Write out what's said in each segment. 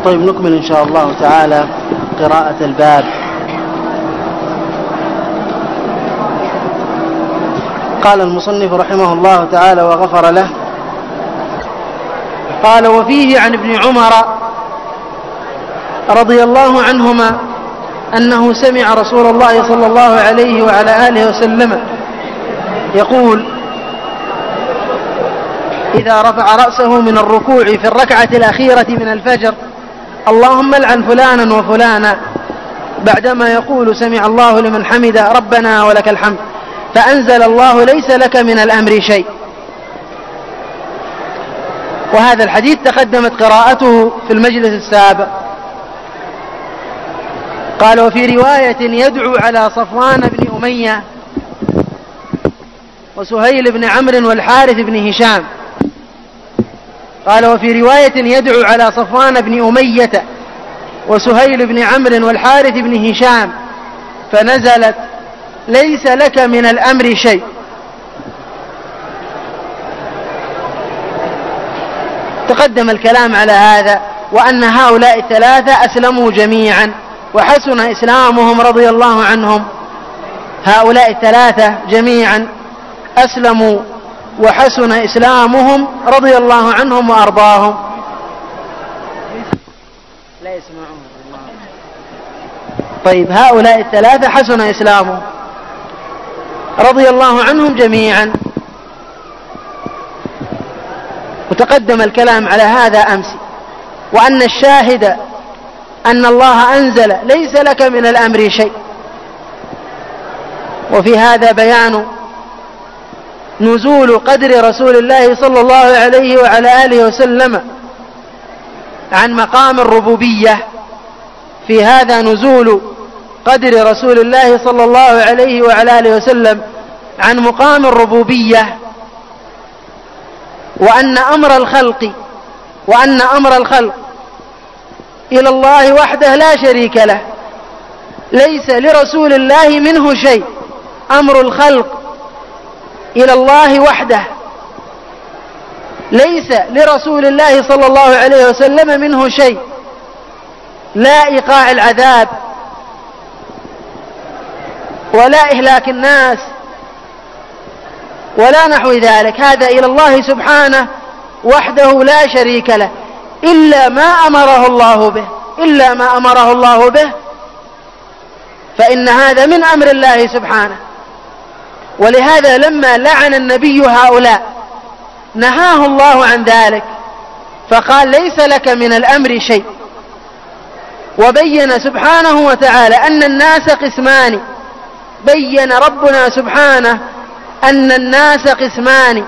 طيب نكمل إن شاء الله تعالى قراءة الباب. قال المصنف رحمه الله تعالى وغفر له: قال: وفيه عن ابن عمر رضي الله عنهما أنه سمع رسول الله صلى الله عليه وعلى آله وسلم يقول: إذا رفع رأسه من الركوع في الركعة الأخيرة من الفجر: اللهم العن فلانا وفلانا، بعدما يقول: سمع الله لمن حمده ربنا ولك الحمد، فأنزل الله: ليس لك من الأمر شيء. وهذا الحديث تقدمت قراءته في المجلس السابق. قال: وفي رواية: يدعو على صفوان بن أمية وسهيل بن عمرو والحارث بن هشام. قال: وفي رواية: يدعو على صفوان بن أمية وسهيل بن عمرو والحارث بن هشام، فنزلت: ليس لك من الأمر شيء. تقدم الكلام على هذا، وأن هؤلاء الثلاثة أسلموا جميعا وحسن إسلامهم رضي الله عنهم. هؤلاء الثلاثة جميعا أسلموا وحسن إسلامهم رضي الله عنهم وأرضاهم. لا يسمعون. طيب، هؤلاء الثلاثة حسن إسلامهم رضي الله عنهم جميعا. وتقدم الكلام على هذا أمس، وأن الشاهد أن الله أنزل: ليس لك من الأمر شيء. وفي هذا بيان نزول قدر رسول الله صلى الله عليه وعلى آله وسلم عن مقام الربوبية. في هذا نزول قدر رسول الله صلى الله عليه وعلى آله وسلم عن مقام الربوبية، وأن أمر الخلق إلى الله وحده لا شريك له، ليس لرسول الله منه شيء. أمر الخلق إلى الله وحده، ليس لرسول الله صلى الله عليه وسلم منه شيء، لا إيقاع العذاب ولا إهلاك الناس ولا نحو ذلك. هذا إلى الله سبحانه وحده لا شريك له، إلا ما أمره الله به فإن هذا من أمر الله سبحانه. ولهذا لما لعن النبي هؤلاء نهاه الله عن ذلك، فقال: ليس لك من الأمر شيء. وبين سبحانه وتعالى أن الناس قسمان. بين ربنا سبحانه أن الناس قسمان: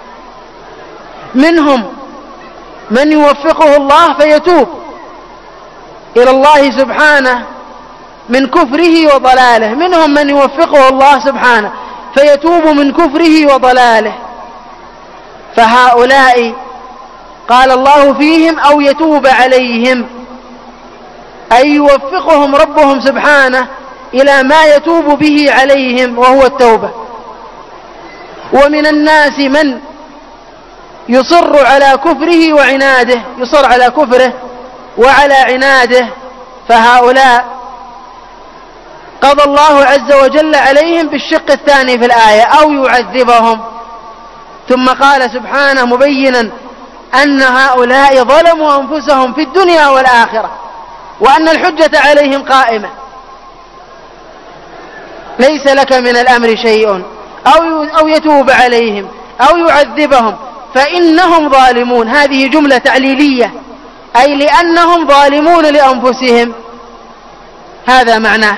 منهم من يوفقه الله فيتوب إلى الله سبحانه من كفره وضلاله، منهم من يوفقه الله سبحانه فيتوب من كفره وضلاله. فهؤلاء قال الله فيهم: أو يتوب عليهم، أي يوفقهم ربهم سبحانه إلى ما يتوب به عليهم وهو التوبة. ومن الناس من يصر على كفره وعناده، يصر على كفره وعلى عناده، فهؤلاء قضى الله عز وجل عليهم بالشق الثاني في الآية: أو يعذبهم. ثم قال سبحانه مبينا أن هؤلاء ظلموا أنفسهم في الدنيا والآخرة، وأن الحجة عليهم قائمة. ليس لك من الأمر شيء أو يتوب عليهم أو يعذبهم فإنهم ظالمون. هذه جملة تعليلية، أي لأنهم ظالمون لأنفسهم، هذا معناه.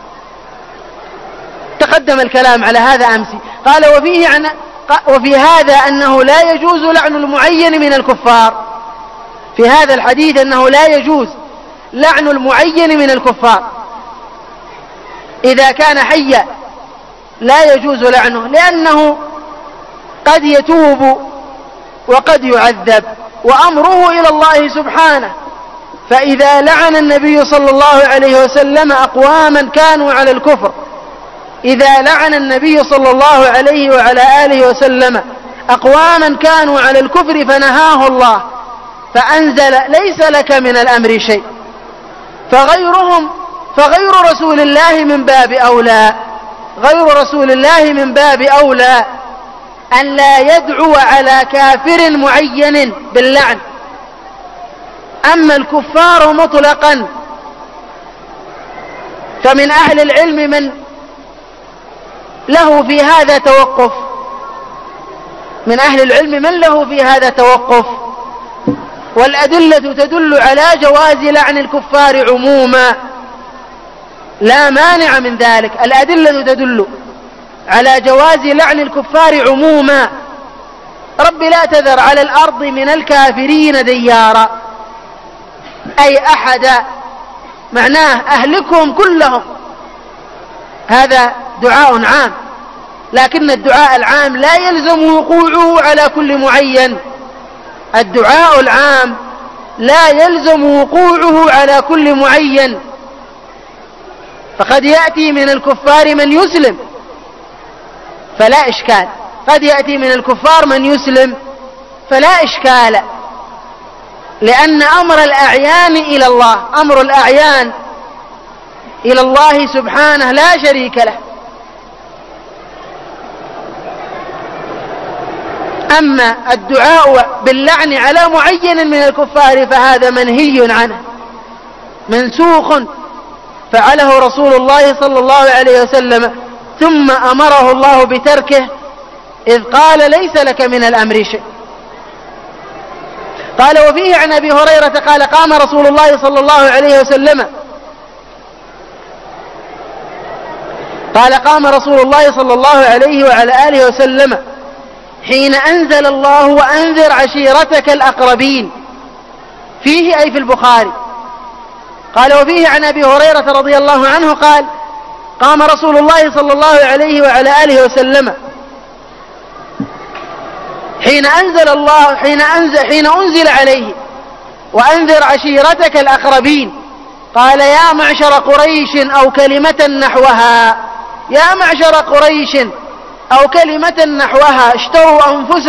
تقدم الكلام على هذا أمس. قال: وفي هذا أنه لا يجوز لعن المعين من الكفار. في هذا الحديث أنه لا يجوز لعن المعين من الكفار. إذا كان حيا لا يجوز لعنه، لأنه قد يتوب وقد يعذب، وأمره إلى الله سبحانه. فإذا لعن النبي صلى الله عليه وسلم أقواما كانوا على الكفر، إذا لعن النبي صلى الله عليه وعلى آله وسلم أقواما كانوا على الكفر فنهاه الله فأنزل ليس لك من الأمر شيء، فغير رسول الله من باب أولى، غير رسول الله من باب أولى أن لا يدعو على كافر معين باللعن. أما الكفار مطلقا فمن أهل العلم من له في هذا توقف، من أهل العلم من له في هذا توقف، والأدلة تدل على جواز لعن الكفار عموما، لا مانع من ذلك. الأدلة تدل على جواز لعن الكفار عموما. رب لا تذر على الأرض من الكافرين ديارا، أي أحدا، معناه أهلكهم كلهم. هذا دعاء عام، لكن الدعاء العام لا يلزم وقوعه على كل معين. الدعاء العام لا يلزم وقوعه على كل معين، فقد يأتي من الكفار من يسلم فلا إشكال، قد يأتي من الكفار من يسلم فلا إشكال، لأن أمر الأعيان إلى الله، أمر الأعيان إلى الله سبحانه لا شريك له. أما الدعاء باللعن على معين من الكفار فهذا منهي عنه، منسوخ، فعله رسول الله صلى الله عليه وسلم ثم أمره الله بتركه إذ قال ليس لك من الأمر شيء. قال وفيه عن أبي هريرة قال قام رسول الله صلى الله عليه وسلم قام رسول الله صلى الله عليه وعلى آله وسلم حين أنزل الله وأنذر عشيرتك الأقربين، فيه أي في البخاري. قال وفيه عن أبي هريرة رضي الله عنه قال قام رسول الله صلى الله عليه وعلى آله وسلم حين أنزل عليه وأنذر عشيرتك الأقربين، قال يا معشر قريش أو كلمة نحوها، يا معشر قريش أو كلمة نحوها، اشتروا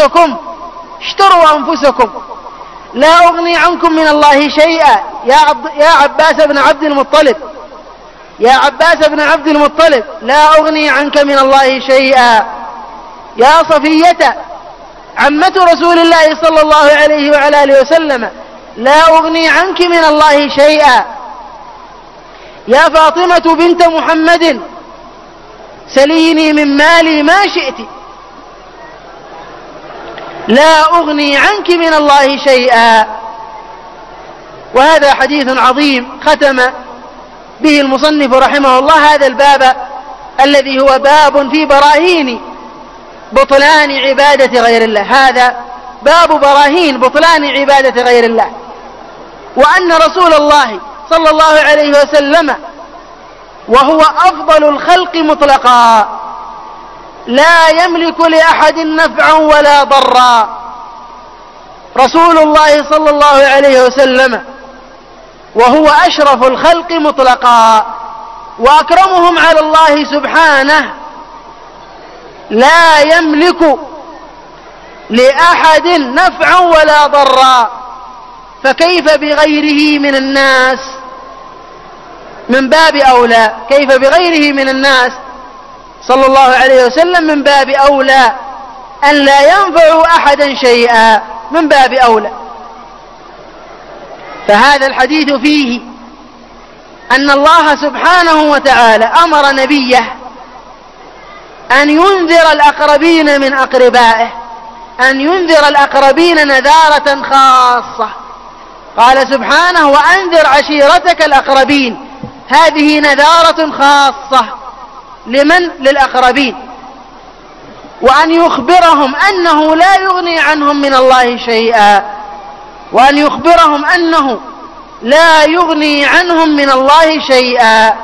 أنفسكم لا أغني عنكم من الله شيئا. يا عباس بن عبد المطلب، يا عباس بن عبد المطلب لا أغني عنك من الله شيئا. يا صفية عمة رسول الله صلى الله عليه وعلى آله وسلم لا أغني عنك من الله شيئا. يا فاطمة بنت محمد سليني من مالي ما شئت، لا أغني عنك من الله شيئا. وهذا حديث عظيم ختم به المصنف رحمه الله هذا الباب الذي هو باب في براهين بطلان عبادة غير الله. هذا باب براهين بطلان عبادة غير الله، وأن رسول الله صلى الله عليه وسلم وهو أفضل الخلق مطلقا لا يملك لأحد نفعا ولا ضرا. رسول الله صلى الله عليه وسلم وهو أشرف الخلق مطلقا وأكرمهم على الله سبحانه، لا يملك لأحد نفعا ولا ضرا، فكيف بغيره من الناس؟ من باب أولى. كيف بغيره من الناس صلى الله عليه وسلم؟ من باب أولى أن لا ينفع أحدا شيئا، من باب أولى. فهذا الحديث فيه أن الله سبحانه وتعالى أمر نبيه أن ينذر الأقربين من أقربائه، أن ينذر الأقربين نذارة خاصة. قال سبحانه وأنذر عشيرتك الأقربين، هذه نذارة خاصة لمن؟ للأقربين. وأن يخبرهم أنه لا يغني عنهم من الله شيئا، وأن يخبرهم أنه لا يغني عنهم من الله شيئا،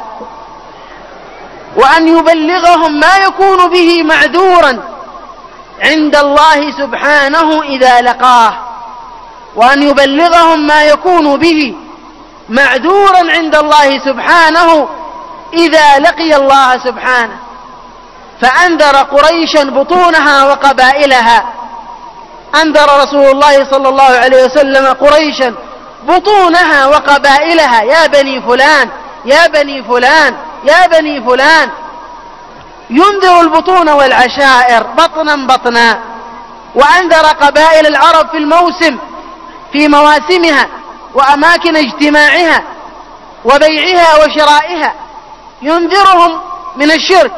وأن يبلغهم ما يكون به معذورا عند الله سبحانه إذا لقاه، وأن يبلغهم ما يكون به معذورا عند الله سبحانه إذا لقي الله سبحانه. فأنذر قريشا بطونها وقبائلها أنذر رسول الله صلى الله عليه وسلم قريشا بطونها وقبائلها: يا بني فلان يا بني فلان يا بني فلان. ينذر البطون والعشائر بطنا بطنا. وأنذر قبائل العرب في الموسم، في مواسمها وأماكن اجتماعها وبيعها وشرائها، ينذرهم من الشرك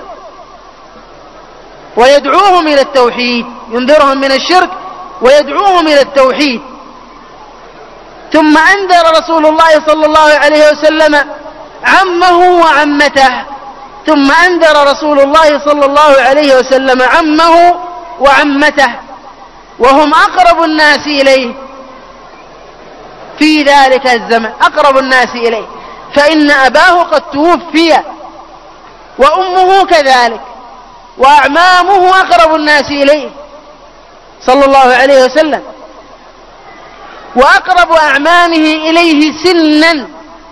ويدعوهم إلى التوحيد، ينذرهم من الشرك ويدعوهم إلى التوحيد. ثم أنذر رسول الله صلى الله عليه وسلم عمه وعمته، ثم أنذر رسول الله صلى الله عليه وسلم عمه وعمته، وهم أقرب الناس إليه في ذلك الزمن، أقرب الناس إليه، فإن أباه قد توفي وأمه كذلك، وأعمامه أقرب الناس إليه صلى الله عليه وسلم، وأقرب أعمامه إليه سنا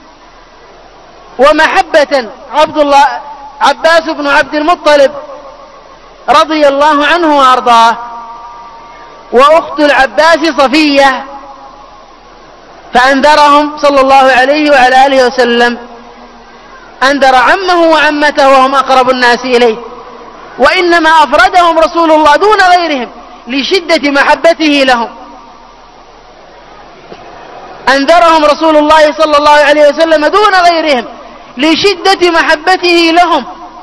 ومحبة عباس بن عبد المطلب رضي الله عنه وأرضاه، وأخت العباس صفية. فأنذرهم صلى الله عليه وعلى آله وسلم، أنذر عمه وعمته وهم أقرب الناس إليه، وإنما أفردهم رسول الله دون غيرهم لشدة محبته لهم. أنذرهم رسول الله صلى الله عليه وسلم دون غيرهم لشدة محبته لهم،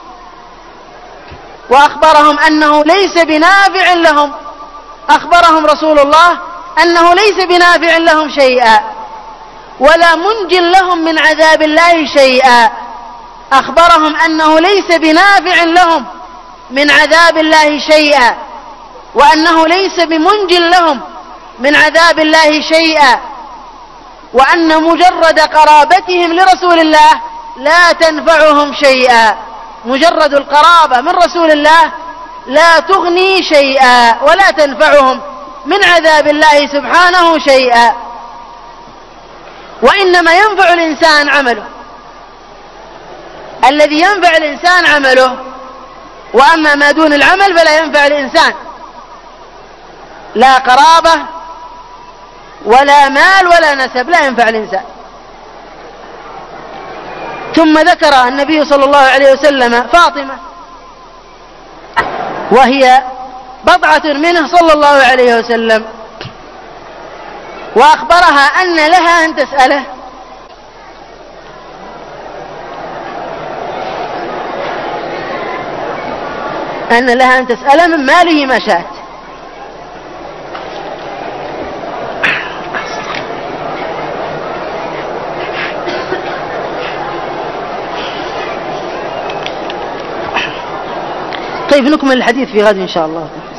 وأخبرهم أنه ليس بنافع لهم، أخبرهم رسول الله أنه ليس بنافع لهم شيئا ولا منج لهم من عذاب الله شيئا، أخبرهم أنه ليس بنافع لهم من عذاب الله شيئا، وأنه ليس بمنج لهم من عذاب الله شيئا، وأن مجرد قرابتهم لرسول الله لا تنفعهم شيئا، مجرد القرابة من رسول الله لا تغني شيئا ولا تنفعهم من عذاب الله سبحانه شيئا، وإنما ينفع الإنسان عمله، الذي ينفع الإنسان عمله، وأما ما دون العمل فلا ينفع الإنسان، لا قرابة ولا مال ولا نسب، لا ينفع الإنسان. ثم ذكر النبي صلى الله عليه وسلم فاطمة، وهي بضعة منه صلى الله عليه وسلم، وأخبرها أن لها أن تسأله من ماله ما شاءت. طيب نكمل الحديث في غد إن شاء الله.